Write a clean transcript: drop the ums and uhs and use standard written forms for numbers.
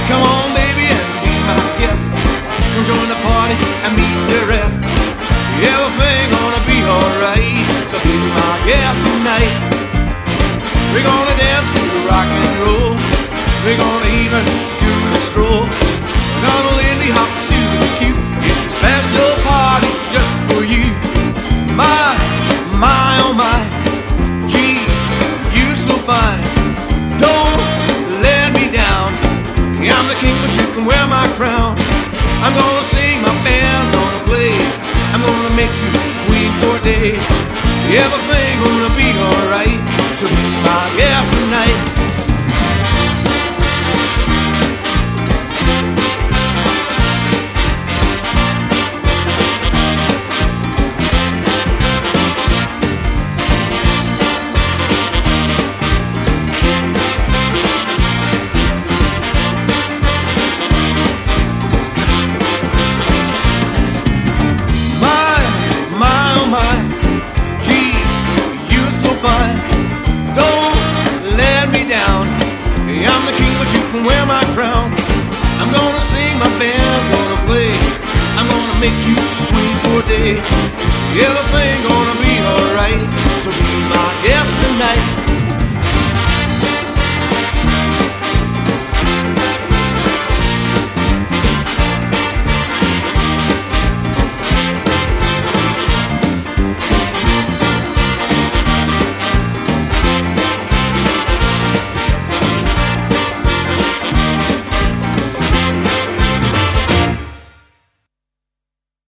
Come on, baby, and be my guest. Come join the party and meet the rest. Everything gonna be alright, so be my guest tonight. We're gonna dance to the rock and roll. We're gonna even do the stroll. We're gonna Lindy Hop shoes are cute. It's a special party just for you. My, oh my, gee, you're so fine. Don't let me down. I'm the king, but you can wear my crown. I'm gonna sing, my band's gonna play. I'm gonna make you queen for a day. Everything gonna be alright, so be my guest tonight. I'm the king, but you can wear my crown. I'm gonna sing, my band's gonna play. I'm gonna make you queen for a day. Everything gonna be alright, so be my guest tonight.